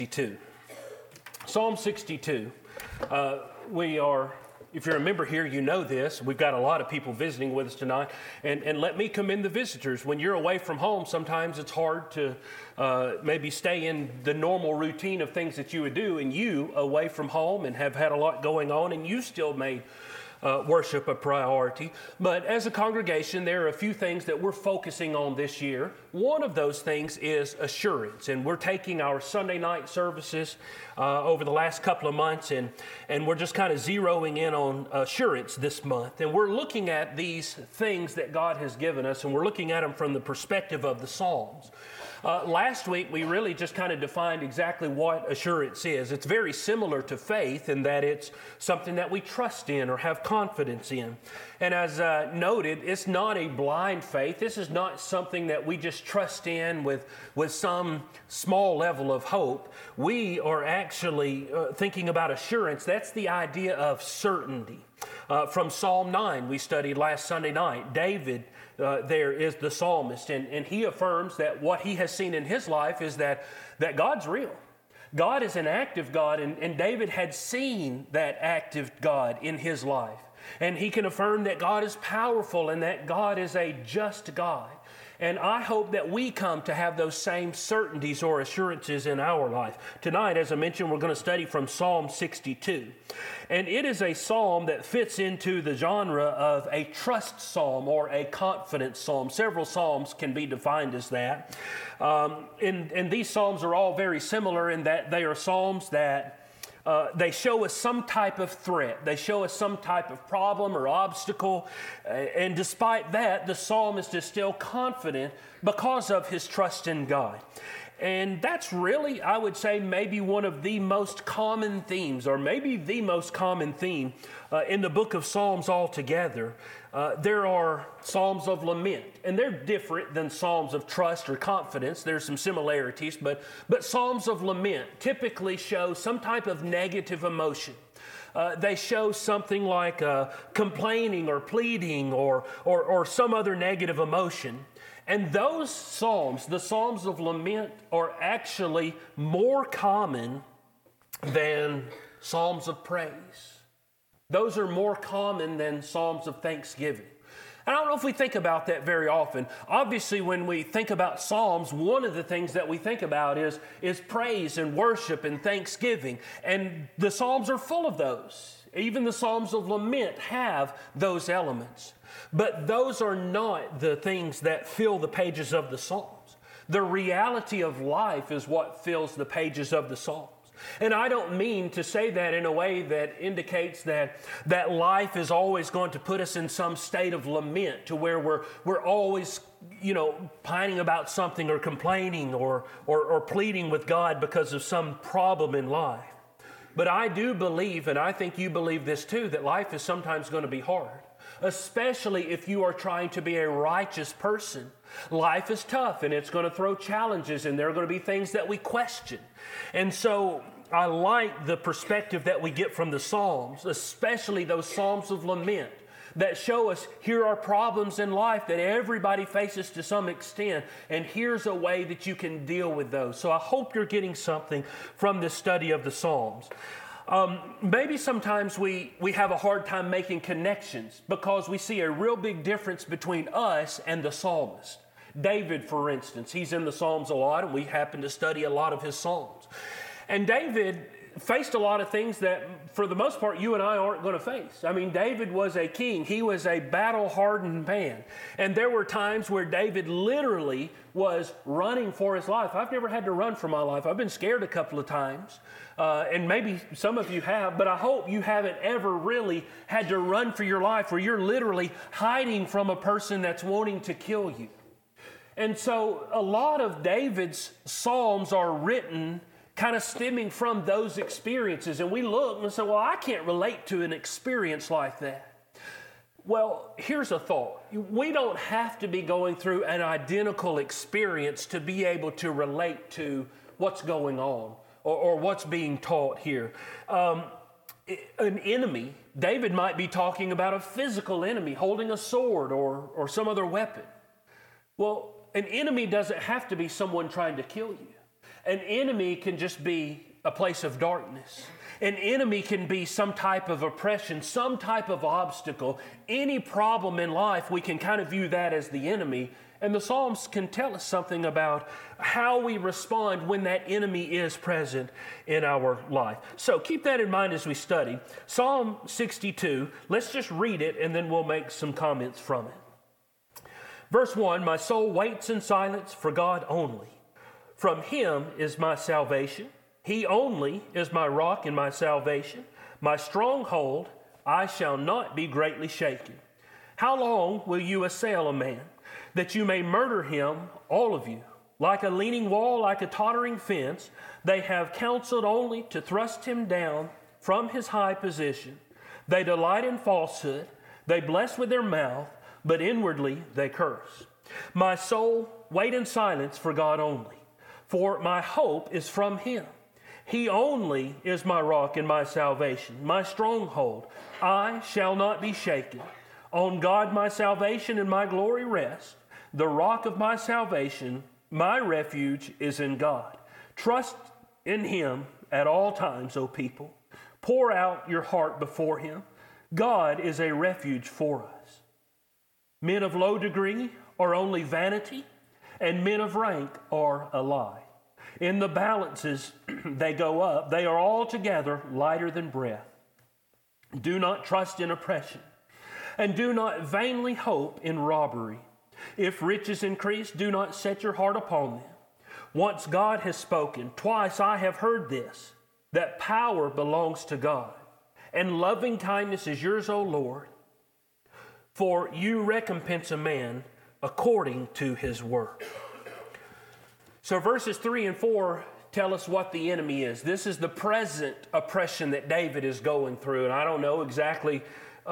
62. Psalm 62. If you're a member here, you know this. We've got a lot of people visiting with us tonight. And let me commend the visitors. When you're away from home, sometimes it's hard to maybe stay in the normal routine of things that you would do. And you, away from home and have had a lot going on, and you still made worship a priority. But as a congregation, there are a few things that we're focusing on this year. One of those things is assurance. And we're taking our Sunday night services over the last couple of months, and we're just kind of zeroing in on assurance this month. And we're looking at these things that God has given us, and we're looking at them from the perspective of the Psalms. Last week, we really just kind of defined exactly what assurance is. It's very similar to faith in that it's something that we trust in or have confidence in. And as noted, it's not a blind faith. This is not something that we just trust in with some small level of hope. We are actually thinking about assurance. That's the idea of certainty. From Psalm 9 we studied last Sunday night, David there is the psalmist, and he affirms that what he has seen in his life is that God's real. God is an active God, and David had seen that active God in his life. And he can affirm that God is powerful and that God is a just God. And I hope that we come to have those same certainties or assurances in our life. Tonight, as I mentioned, we're going to study from Psalm 62. And it is a psalm that fits into the genre of a trust psalm or a confidence psalm. Several psalms can be defined as that. And these psalms are all very similar in that they are psalms that they show us some type of threat. They show us some type of problem or obstacle. And despite that, the psalmist is still confident because of his trust in God. And that's really, I would say, maybe one of the most common themes, or maybe the most common theme in the book of Psalms altogether. There are psalms of lament, and they're different than psalms of trust or confidence. There's some similarities, but psalms of lament typically show some type of negative emotion. They show something like complaining or pleading or some other negative emotion. And those psalms, the psalms of lament, are actually more common than psalms of praise. Those are more common than psalms of thanksgiving. And I don't know if we think about that very often. Obviously, when we think about psalms, one of the things that we think about is praise and worship and thanksgiving. And the psalms are full of those. Even the psalms of lament have those elements. But those are not the things that fill the pages of the Psalms. The reality of life is what fills the pages of the Psalms. And I don't mean to say that in a way that indicates that life is always going to put us in some state of lament to where we're always, pining about something or complaining or pleading with God because of some problem in life. But I do believe, and I think you believe this too, that life is sometimes going to be hard. Especially if you are trying to be a righteous person. Life is tough and it's going to throw challenges, and there are going to be things that we question. And so I like the perspective that we get from the Psalms, especially those Psalms of lament that show us here are problems in life that everybody faces to some extent, and here's a way that you can deal with those. So I hope you're getting something from this study of the Psalms. Maybe sometimes we have a hard time making connections because we see a real big difference between us and the psalmist. David, for instance, he's in the Psalms a lot, and we happen to study a lot of his Psalms. And David faced a lot of things that, for the most part, you and I aren't going to face. I mean, David was a king. He was a battle-hardened man. And there were times where David literally was running for his life. I've never had to run for my life. I've been scared a couple of times. And maybe some of you have, but I hope you haven't ever really had to run for your life where you're literally hiding from a person that's wanting to kill you. And so a lot of David's Psalms are written kind of stemming from those experiences. And we look and say, well, I can't relate to an experience like that. Well, here's a thought. We don't have to be going through an identical experience to be able to relate to what's going on or what's being taught here. An enemy, David might be talking about a physical enemy holding a sword or some other weapon. Well, an enemy doesn't have to be someone trying to kill you. An enemy can just be a place of darkness. An enemy can be some type of oppression, some type of obstacle. Any problem in life, we can kind of view that as the enemy. And the Psalms can tell us something about how we respond when that enemy is present in our life. So keep that in mind as we study. Psalm 62, let's just read it and then we'll make some comments from it. Verse 1, my soul waits in silence for God only. From Him is my salvation. He only is my rock and my salvation, my stronghold. I shall not be greatly shaken. How long will you assail a man, that you may murder him, all of you? Like a leaning wall, like a tottering fence, they have counseled only to thrust him down from his high position. They delight in falsehood. They bless with their mouth, but inwardly they curse. My soul, wait in silence for God only, for my hope is from Him. He only is my rock and my salvation, my stronghold. I shall not be shaken. On God my salvation and my glory rest. The rock of my salvation, my refuge is in God. Trust in Him at all times, O people. Pour out your heart before Him. God is a refuge for us. Men of low degree are only vanity, and men of rank are a lie. In the balances they go up. They are altogether lighter than breath. Do not trust in oppression, and do not vainly hope in robbery. If riches increase, do not set your heart upon them. Once God has spoken, twice I have heard this, that power belongs to God, and loving kindness is yours, O Lord, for you recompense a man according to his work. So verses 3 and 4 tell us what the enemy is. This is the present oppression that David is going through. And I don't know exactly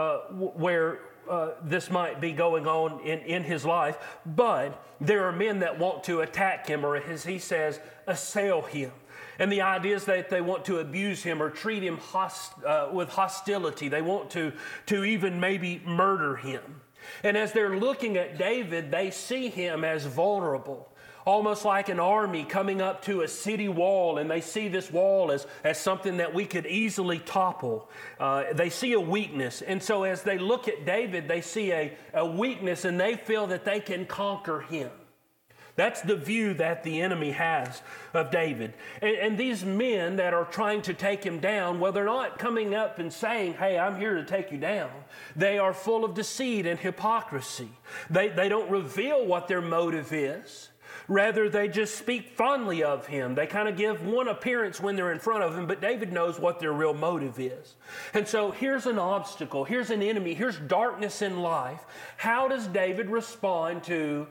where this might be going on in his life, but there are men that want to attack him, or as he says, assail him. And the idea is that they want to abuse him or treat him with hostility. They want to even maybe murder him. And as they're looking at David, they see him as vulnerable, almost like an army coming up to a city wall, and they see this wall as something that we could easily topple. They see a weakness. And so as they look at David, they see a weakness, and they feel that they can conquer him. That's the view that the enemy has of David. And these men that are trying to take him down, well, they're not coming up and saying, hey, I'm here to take you down. They are full of deceit and hypocrisy. They don't reveal what their motive is. Rather, they just speak fondly of him. They kind of give one appearance when they're in front of him, but David knows what their real motive is. And so here's an obstacle, here's an enemy, here's darkness in life. How does David respond to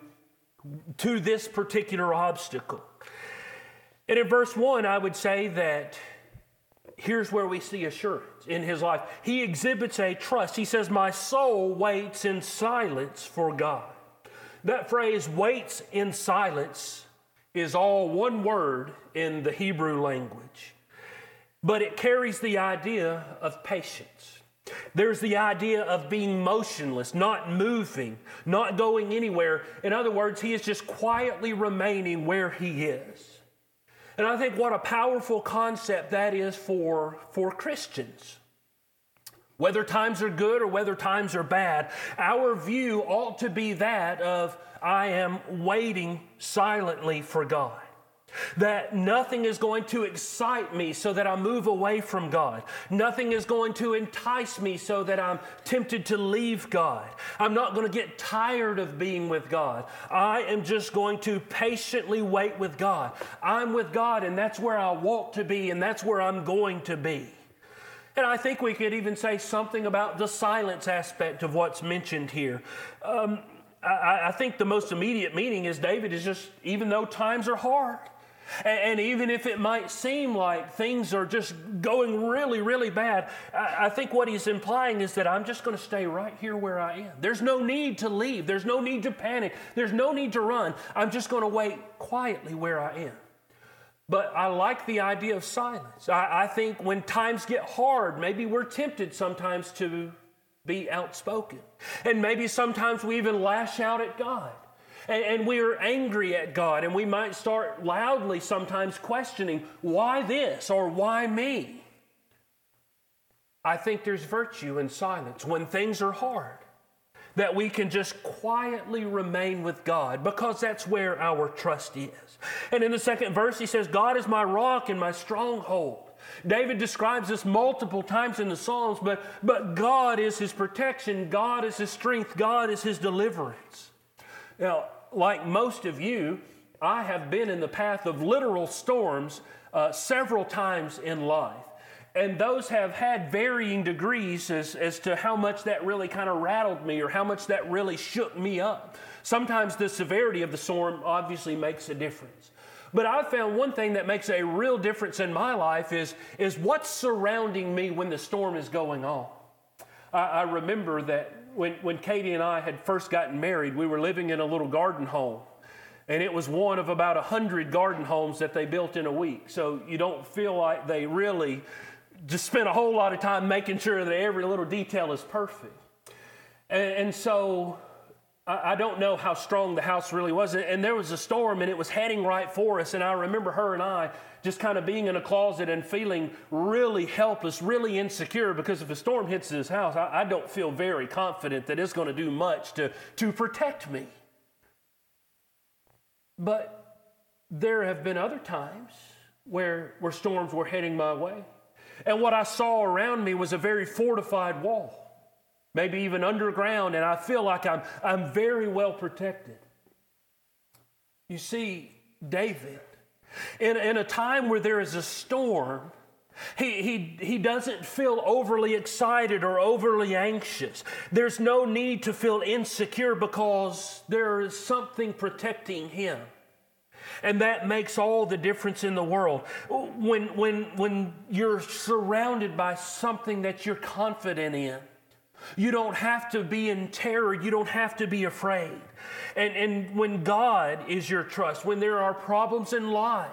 this particular obstacle? And in verse 1, I would say that here's where we see assurance in his life. He exhibits a trust. He says, my soul waits in silence for God. That phrase, waits in silence, is all one word in the Hebrew language. But it carries the idea of patience. There's the idea of being motionless, not moving, not going anywhere. In other words, he is just quietly remaining where he is. And I think what a powerful concept that is for Christians. Whether times are good or whether times are bad, our view ought to be that of, I am waiting silently for God. That nothing is going to excite me so that I move away from God. Nothing is going to entice me so that I'm tempted to leave God. I'm not going to get tired of being with God. I am just going to patiently wait with God. I'm with God, and that's where I want to be, and that's where I'm going to be. And I think we could even say something about the silence aspect of what's mentioned here. I think the most immediate meaning is David is just, even though times are hard, and even if it might seem like things are just going really, really bad, I think what he's implying is that I'm just going to stay right here where I am. There's no need to leave. There's no need to panic. There's no need to run. I'm just going to wait quietly where I am. But I like the idea of silence. I think when times get hard, maybe we're tempted sometimes to be outspoken. And maybe sometimes we even lash out at God. And we're angry at God, and we might start loudly sometimes questioning, why this or why me? I think there's virtue in silence when things are hard, that we can just quietly remain with God, because that's where our trust is. And in the second verse, he says, God is my rock and my stronghold. David describes this multiple times in the Psalms, but God is his protection, God is his strength, God is his deliverance. Now, like most of you, I have been in the path of literal storms several times in life. And those have had varying degrees as to how much that really kind of rattled me or how much that really shook me up. Sometimes the severity of the storm obviously makes a difference. But I've found one thing that makes a real difference in my life is what's surrounding me when the storm is going on. I remember that when Katie and I had first gotten married, we were living in a little garden home. And it was one of about 100 garden homes that they built in a week. So you don't feel like they really just spent a whole lot of time making sure that every little detail is perfect. And so I don't know how strong the house really was. And there was a storm and it was heading right for us. And I remember her and I just kind of being in a closet and feeling really helpless, really insecure, because if a storm hits this house, I don't feel very confident that it's going to do much to protect me. But there have been other times where storms were heading my way. And what I saw around me was a very fortified wall, maybe even underground, and I feel like I'm very well protected. You see, David, in a time where there is a storm, he doesn't feel overly excited or overly anxious. There's no need to feel insecure because there is something protecting him. And that makes all the difference in the world. When you're surrounded by something that you're confident in, you don't have to be in terror. You don't have to be afraid. And when God is your trust, when there are problems in life,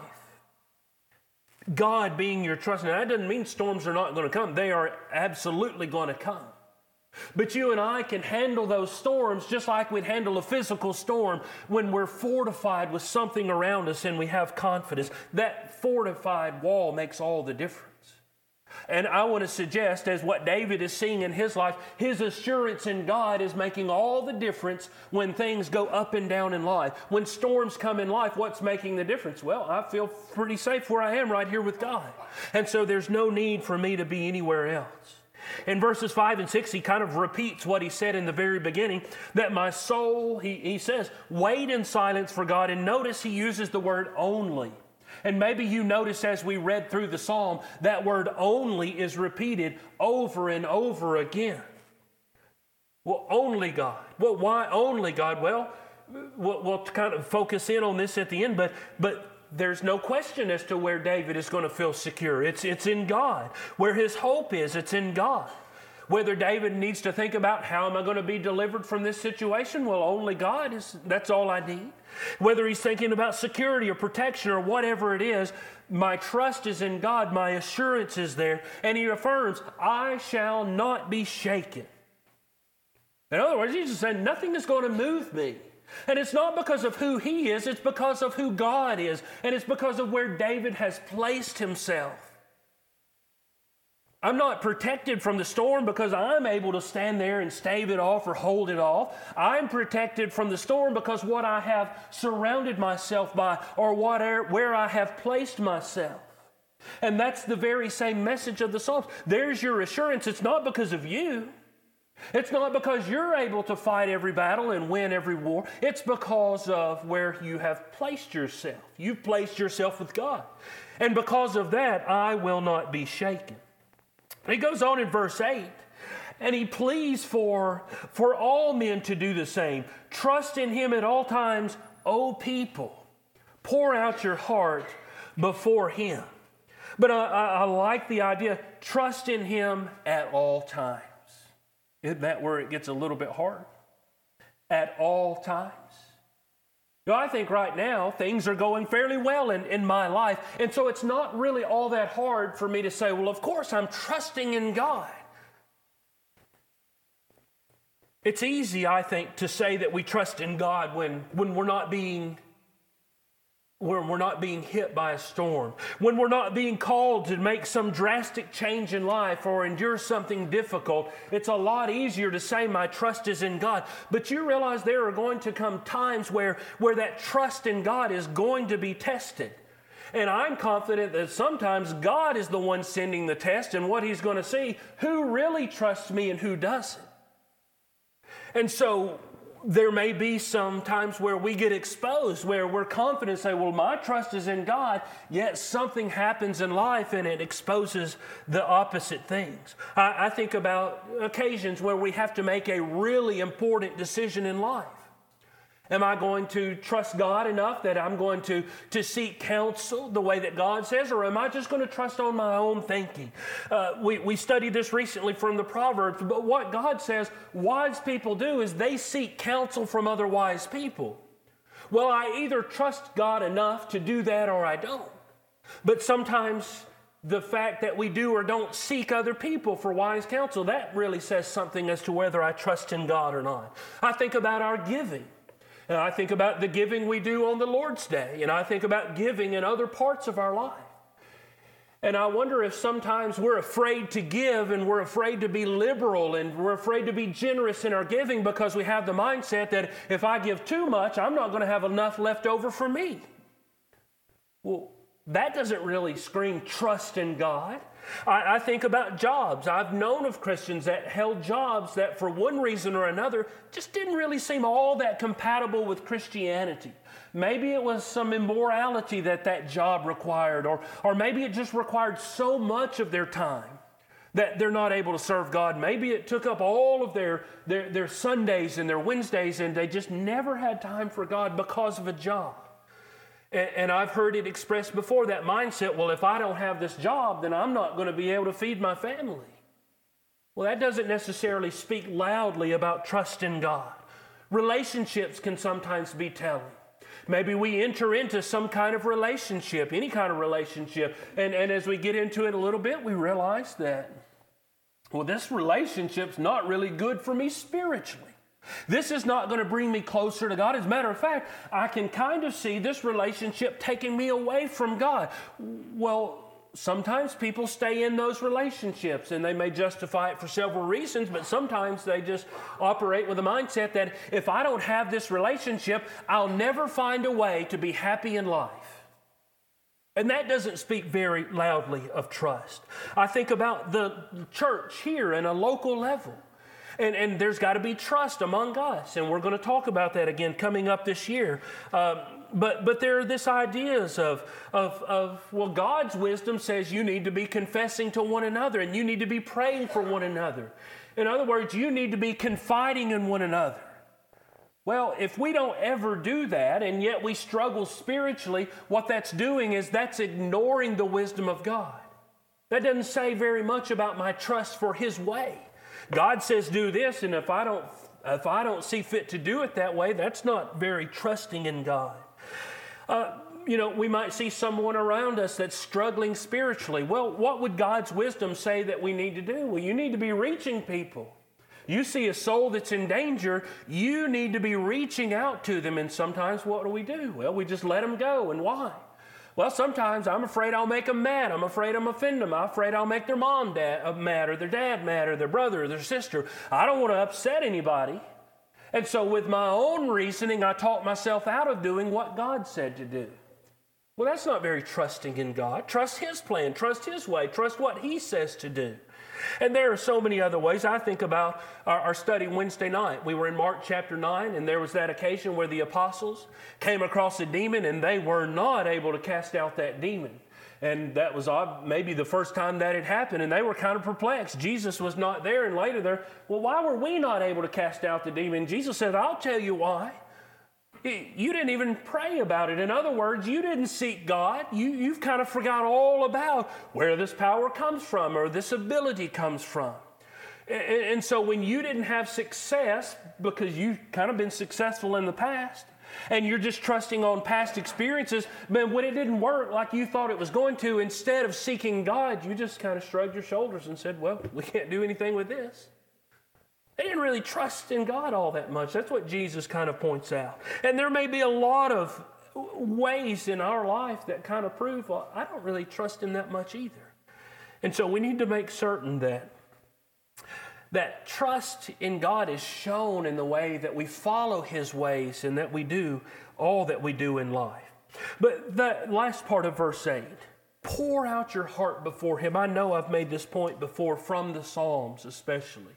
God being your trust. Now, that doesn't mean storms are not going to come. They are absolutely going to come. But you and I can handle those storms just like we'd handle a physical storm when we're fortified with something around us and we have confidence. That fortified wall makes all the difference. And I want to suggest, as what David is seeing in his life, his assurance in God is making all the difference when things go up and down in life. When storms come in life, what's making the difference? Well, I feel pretty safe where I am right here with God. And so there's no need for me to be anywhere else. In verses 5 and 6, he kind of repeats what he said in the very beginning, that my soul, he says, wait in silence for God. And notice he uses the word only. And maybe you notice as we read through the psalm, that word only is repeated over and over again. Well, only God. Well, why only God? Well, we'll kind of focus in on this at the end, but there's no question as to where David is going to feel secure. It's in God. Where his hope is, it's in God. Whether David needs to think about how am I going to be delivered from this situation? Well, only God that's all I need. Whether he's thinking about security or protection or whatever it is, my trust is in God. My assurance is there. And he affirms, I shall not be shaken. In other words, he's just saying nothing is going to move me. And it's not because of who he is, it's because of who God is. And it's because of where David has placed himself. I'm not protected from the storm because I'm able to stand there and stave it off or hold it off. I'm protected from the storm because what I have surrounded myself by or where I have placed myself. And that's the very same message of the Psalms. There's your assurance. It's not because of you. It's not because you're able to fight every battle and win every war. It's because of where you have placed yourself. You've placed yourself with God. And because of that, I will not be shaken. He goes on in verse 8, and he pleads for all men to do the same. Trust in him at all times, O people. Pour out your heart before him. But I like the idea, trust in him at all times. Isn't that where it gets a little bit hard? At all times. You know, I think right now things are going fairly well in my life. And so it's not really all that hard for me to say, well, of course I'm trusting in God. It's easy, I think, to say that we trust in God when we're not being hit by a storm, when we're not being called to make some drastic change in life or endure something difficult. It's a lot easier to say my trust is in God. But you realize there are going to come times where that trust in God is going to be tested. And I'm confident that sometimes God is the one sending the test, and what He's going to see, who really trusts me and who doesn't. And so there may be some times where we get exposed, where we're confident and say, well, my trust is in God, yet something happens in life and it exposes the opposite things. I think about occasions where we have to make a really important decision in life. Am I going to trust God enough that I'm going to seek counsel the way that God says, or am I just going to trust on my own thinking? We studied this recently from the Proverbs, but what God says wise people do is they seek counsel from other wise people. Well, I either trust God enough to do that or I don't. But sometimes the fact that we do or don't seek other people for wise counsel, that really says something as to whether I trust in God or not. I think about our giving. And I think about the giving we do on the Lord's Day, and I think about giving in other parts of our life. And I wonder if sometimes we're afraid to give, and we're afraid to be liberal, and we're afraid to be generous in our giving because we have the mindset that if I give too much, I'm not going to have enough left over for me. Well, that doesn't really scream trust in God. I think about jobs. I've known of Christians that held jobs that for one reason or another just didn't really seem all that compatible with Christianity. Maybe it was some immorality that job required, or maybe it just required so much of their time that they're not able to serve God. Maybe it took up all of their Sundays and their Wednesdays, and they just never had time for God because of a job. And I've heard it expressed before, that mindset, well, if I don't have this job, then I'm not going to be able to feed my family. Well, that doesn't necessarily speak loudly about trust in God. Relationships can sometimes be telling. Maybe we enter into some kind of relationship, any kind of relationship, and as we get into it a little bit, we realize that, well, this relationship's not really good for me spiritually. This is not going to bring me closer to God. As a matter of fact, I can kind of see this relationship taking me away from God. Well, sometimes people stay in those relationships, and they may justify it for several reasons, but sometimes they just operate with a mindset that if I don't have this relationship, I'll never find a way to be happy in life. And that doesn't speak very loudly of trust. I think about the church here in a local level. And there's got to be trust among us, and we're going to talk about that again coming up this year. But there are these ideas of well, God's wisdom says you need to be confessing to one another, and you need to be praying for one another. In other words, you need to be confiding in one another. Well, if we don't ever do that, and yet we struggle spiritually, what that's doing is that's ignoring the wisdom of God. That doesn't say very much about my trust for His way. God says do this, and if I don't see fit to do it that way, that's not very trusting in God. We might see someone around us that's struggling spiritually. Well, what would God's wisdom say that we need to do? Well, you need to be reaching people. You see a soul that's in danger, you need to be reaching out to them, and sometimes what do? Well, we just let them go, and why? Well, sometimes I'm afraid I'll make them mad. I'm afraid I'm offend them. I'm afraid I'll make their mom mad, or their dad mad, or their brother, or their sister. I don't want to upset anybody. And so with my own reasoning, I talk myself out of doing what God said to do. Well, that's not very trusting in God. Trust His plan. Trust His way. Trust what He says to do. And there are so many other ways. I think about our study Wednesday night. We were in Mark chapter 9, and there was that occasion where the apostles came across a demon, and they were not able to cast out that demon. And that was maybe the first time that had happened, and they were kind of perplexed. Jesus was not there, and later they're, well, why were we not able to cast out the demon? Jesus said, I'll tell you why. You didn't even pray about it. In other words, you didn't seek God. You've kind of forgot all about where this power comes from or this ability comes from. And so when you didn't have success because you've kind of been successful in the past and you're just trusting on past experiences, man, when it didn't work like you thought it was going to, instead of seeking God, you just kind of shrugged your shoulders and said, well, we can't do anything with this. They didn't really trust in God all that much. That's what Jesus kind of points out. And there may be a lot of ways in our life that kind of prove, well, I don't really trust Him that much either. And so we need to make certain that trust in God is shown in the way that we follow His ways and that we do all that we do in life. But the last part of verse 8, pour out your heart before Him. I know I've made this point before from the Psalms especially.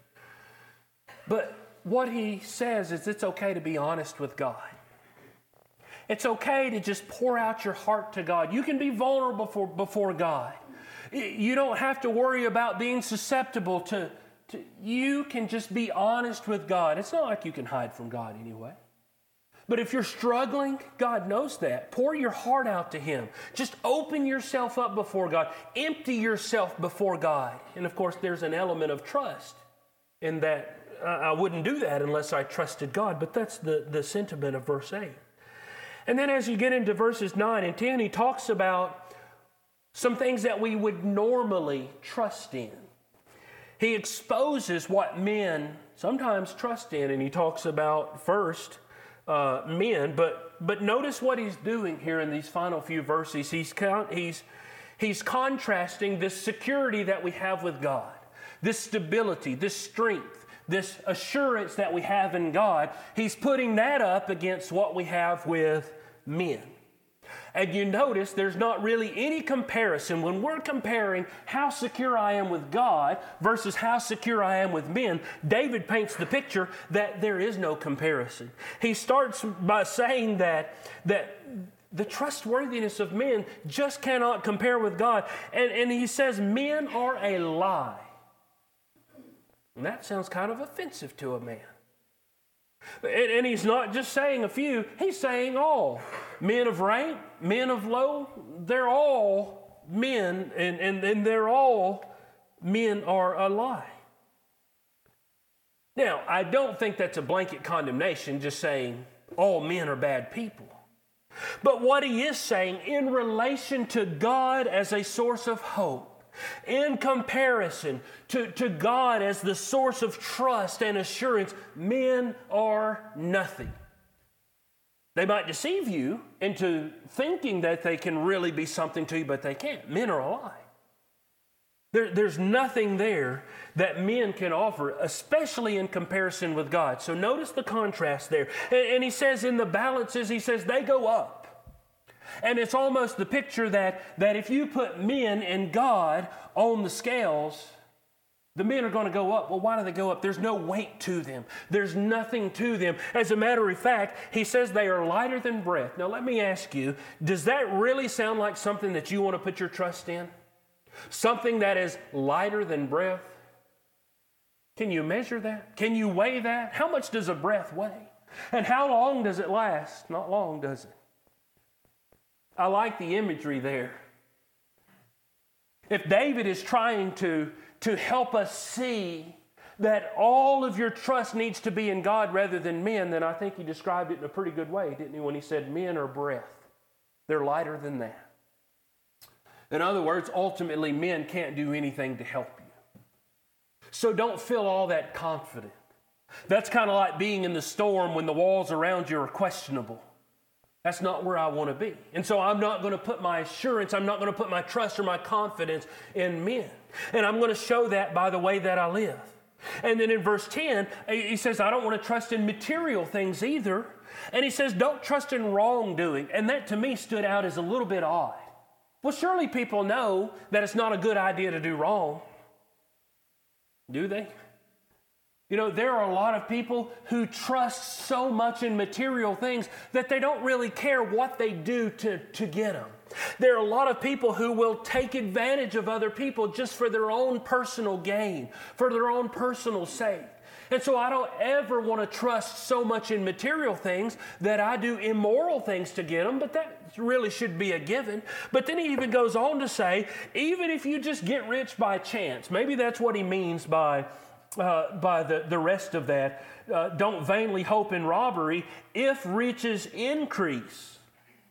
But what he says is it's okay to be honest with God. It's okay to just pour out your heart to God. You can be vulnerable before God. You don't have to worry about being susceptible to. You can just be honest with God. It's not like you can hide from God anyway. But if you're struggling, God knows that. Pour your heart out to Him. Just open yourself up before God. Empty yourself before God. And of course, there's an element of trust in that. I wouldn't do that unless I trusted God. But that's the sentiment of verse 8. And then as you get into verses 9 and 10, he talks about some things that we would normally trust in. He exposes what men sometimes trust in, and he talks about first men. But notice what he's doing here in these final few verses. He's contrasting this security that we have with God, this stability, this strength, this assurance that we have in God. He's putting that up against what we have with men. And you notice there's not really any comparison when we're comparing how secure I am with God versus how secure I am with men. David paints the picture that there is no comparison. He starts by saying that the trustworthiness of men just cannot compare with God. And he says men are a lie. And that sounds kind of offensive to a man. And he's not just saying a few, he's saying all. Men of rank, men of low, they're all men, and they're all men are a lie. Now, I don't think that's a blanket condemnation, just saying all men are bad people. But what he is saying in relation to God as a source of hope, in comparison to God as the source of trust and assurance, men are nothing. They might deceive you into thinking that they can really be something to you, but they can't. Men are a lie. There's nothing there that men can offer, especially in comparison with God. So notice the contrast there. And he says in the balances, he says they go up. And it's almost the picture that if you put men and God on the scales, the men are going to go up. Well, why do they go up? There's no weight to them. There's nothing to them. As a matter of fact, he says they are lighter than breath. Now, let me ask you, does that really sound like something that you want to put your trust in? Something that is lighter than breath? Can you measure that? Can you weigh that? How much does a breath weigh? And how long does it last? Not long, does it? I like the imagery there. If David is trying to help us see that all of your trust needs to be in God rather than men, then I think he described it in a pretty good way, didn't he, when he said men are breath. They're lighter than that. In other words, ultimately, men can't do anything to help you. So don't feel all that confident. That's kind of like being in the storm when the walls around you are questionable. That's not where I want to be. And so I'm not going to put my assurance, I'm not going to put my trust or my confidence in men. And I'm going to show that by the way that I live. And then in verse 10, he says, I don't want to trust in material things either. And he says, don't trust in wrongdoing. And that to me stood out as a little bit odd. Well, surely people know that it's not a good idea to do wrong. Do they? You know, there are a lot of people who trust so much in material things that they don't really care what they do to get them. There are a lot of people who will take advantage of other people just for their own personal gain, for their own personal sake. And so I don't ever want to trust so much in material things that I do immoral things to get them, but that really should be a given. But then he even goes on to say, even if you just get rich by chance, maybe that's what he means by the rest of that, don't vainly hope in robbery if riches increase.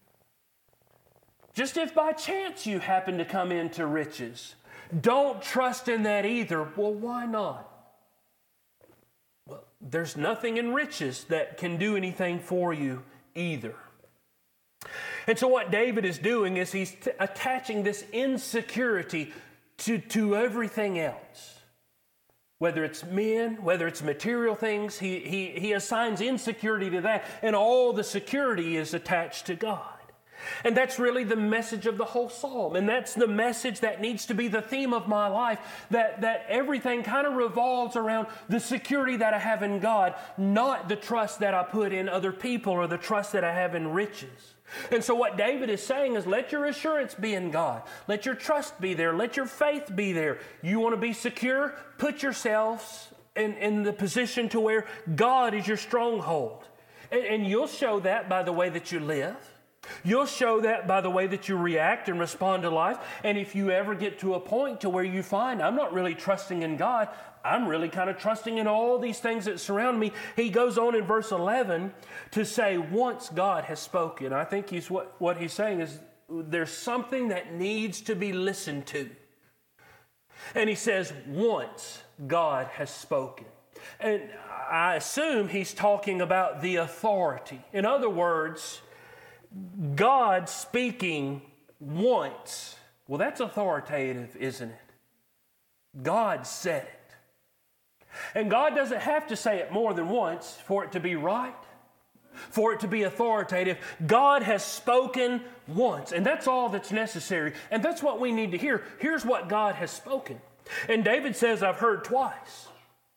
Just if by chance you happen to come into riches, don't trust in that either. Well, why not? there's nothing in riches that can do anything for you either. And so what David is doing is he's attaching this insecurity to everything else. Whether it's men, whether it's material things, he assigns insecurity to that, and all the security is attached to God. And that's really the message of the whole psalm, and that's the message that needs to be the theme of my life, that everything kind of revolves around the security that I have in God, not the trust that I put in other people or the trust that I have in riches. And so what David is saying is, let your assurance be in God. Let your trust be there. Let your faith be there. You want to be secure? Put yourselves in the position to where God is your stronghold. And you'll show that by the way that you live. You'll show that by the way that you react and respond to life. And if you ever get to a point to where you find, I'm not really trusting in God, I'm really kind of trusting in all these things that surround me. He goes on in verse 11 to say, once God has spoken. I think what he's saying is there's something that needs to be listened to. And he says, once God has spoken. And I assume he's talking about the authority. In other words, God speaking once. Well, that's authoritative, isn't it? God said it. And God doesn't have to say it more than once for it to be right, for it to be authoritative. God has spoken once, and that's all that's necessary. And that's what we need to hear. Here's what God has spoken. And David says, I've heard twice.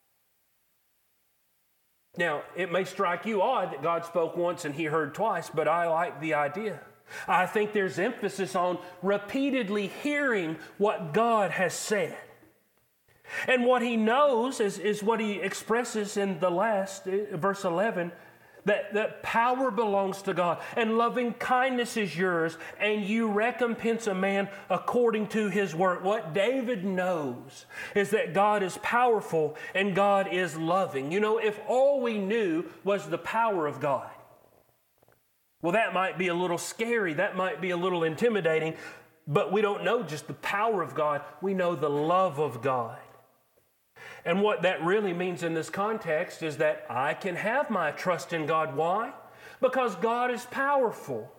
Now, it may strike you odd that God spoke once and he heard twice, but I like the idea. I think there's emphasis on repeatedly hearing what God has said. And what he knows is what he expresses in the last, verse 11, that power belongs to God, and loving kindness is yours, and you recompense a man according to his work. What David knows is that God is powerful and God is loving. You know, if all we knew was the power of God, well, that might be a little scary, that might be a little intimidating, but we don't know just the power of God, we know the love of God. And what that really means in this context is that I can have my trust in God. Why? Because God is powerful.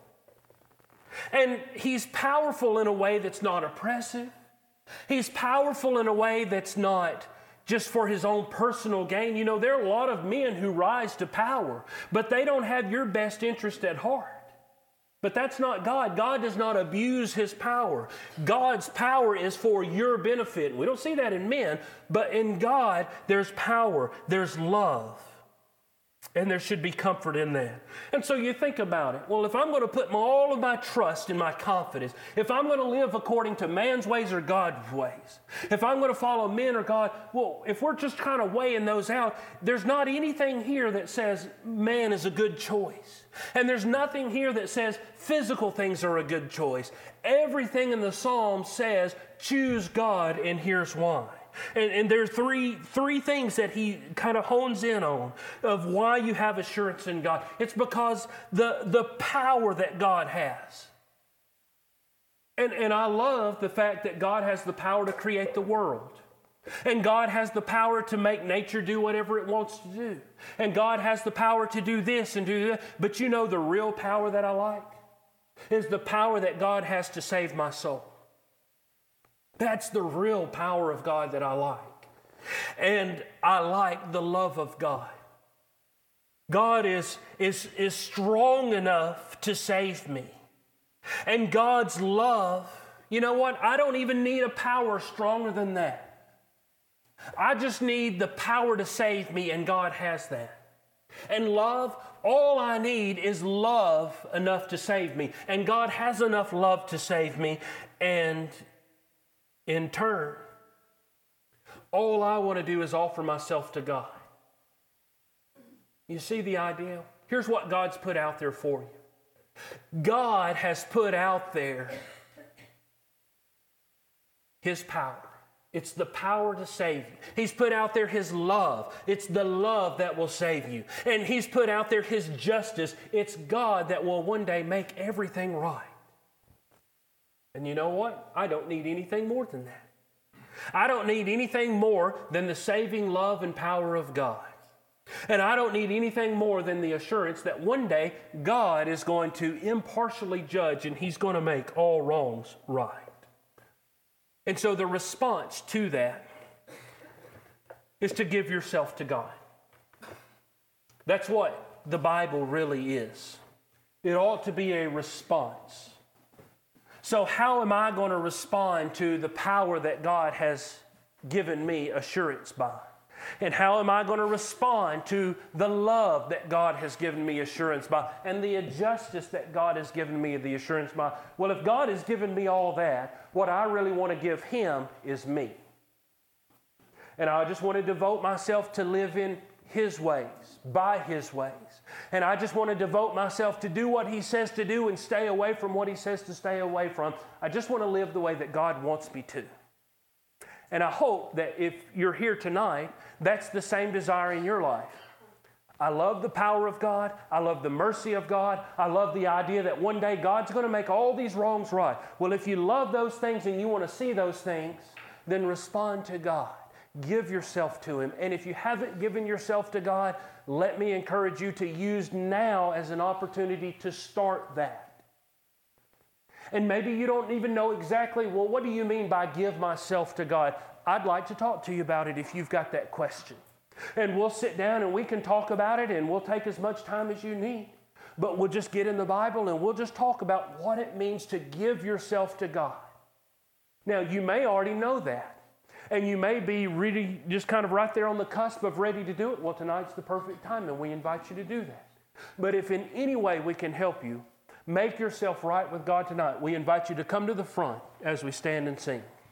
And He's powerful in a way that's not oppressive. He's powerful in a way that's not just for His own personal gain. You know, there are a lot of men who rise to power, but they don't have your best interest at heart. But that's not God. God does not abuse His power. God's power is for your benefit. We don't see that in men, but in God, there's power, there's love, and there should be comfort in that. And so you think about it. Well, if I'm going to put all of my trust and my confidence, if I'm going to live according to man's ways or God's ways, if I'm going to follow men or God, well, if we're just kind of weighing those out, there's not anything here that says man is a good choice. And there's nothing here that says physical things are a good choice. Everything in the Psalm says, choose God, and here's why. And there are three things that he kind of hones in on of why you have assurance in God. It's because the power that God has. And I love the fact that God has the power to create the world. And God has the power to make nature do whatever it wants to do. And God has the power to do this and do that. But you know the real power that I like is the power that God has to save my soul. That's the real power of God that I like. And I like the love of God. God is strong enough to save me. And God's love, you know what? I don't even need a power stronger than that. I just need the power to save me, and God has that. And love, all I need is love enough to save me. And God has enough love to save me. And in turn, all I want to do is offer myself to God. You see the idea? Here's what God's put out there for you. God has put out there His power. It's the power to save you. He's put out there His love. It's the love that will save you. And He's put out there His justice. It's God that will one day make everything right. And you know what? I don't need anything more than that. I don't need anything more than the saving love and power of God. And I don't need anything more than the assurance that one day God is going to impartially judge and He's going to make all wrongs right. And so the response to that is to give yourself to God. That's what the Bible really is. It ought to be a response. So how am I going to respond to the power that God has given me assurance by? And how am I going to respond to the love that God has given me assurance by and the justice that God has given me the assurance by? Well, if God has given me all that, what I really want to give Him is me. And I just want to devote myself to live in His ways, by His ways. And I just want to devote myself to do what He says to do and stay away from what He says to stay away from. I just want to live the way that God wants me to. And I hope that if you're here tonight, that's the same desire in your life. I love the power of God. I love the mercy of God. I love the idea that one day God's going to make all these wrongs right. Well, if you love those things and you want to see those things, then respond to God. Give yourself to Him. And if you haven't given yourself to God, let me encourage you to use now as an opportunity to start that. And maybe you don't even know exactly, well, what do you mean by give myself to God? I'd like to talk to you about it if you've got that question. And we'll sit down and we can talk about it and we'll take as much time as you need. But we'll just get in the Bible and we'll just talk about what it means to give yourself to God. Now, you may already know that. And you may be really just kind of right there on the cusp of ready to do it. Well, tonight's the perfect time and we invite you to do that. But if in any way we can help you, make yourself right with God tonight, we invite you to come to the front as we stand and sing.